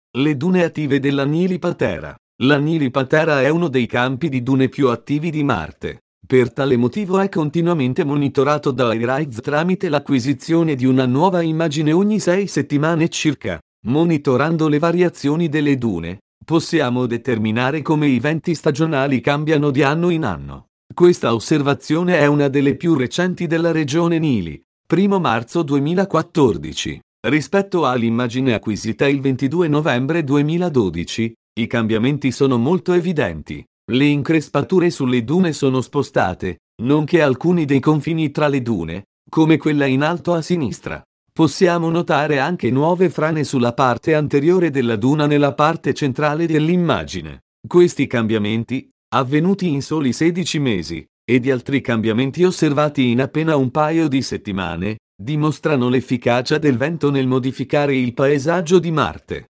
Le dune attive della Nili Patera. La Nili Patera è uno dei campi di dune più attivi di Marte. Per tale motivo è continuamente monitorato da iRISE tramite l'acquisizione di una nuova immagine ogni 6 settimane circa. Monitorando le variazioni delle dune, possiamo determinare come i venti stagionali cambiano di anno in anno. Questa osservazione è una delle più recenti della regione Nili, 1 marzo 2014. Rispetto all'immagine acquisita il 22 novembre 2012, i cambiamenti sono molto evidenti. Le increspature sulle dune sono spostate, nonché alcuni dei confini tra le dune, come quella in alto a sinistra. Possiamo notare anche nuove frane sulla parte anteriore della duna nella parte centrale dell'immagine. Questi cambiamenti, avvenuti in soli 16 mesi, e di altri cambiamenti osservati in appena un paio di settimane, dimostrano l'efficacia del vento nel modificare il paesaggio di Marte.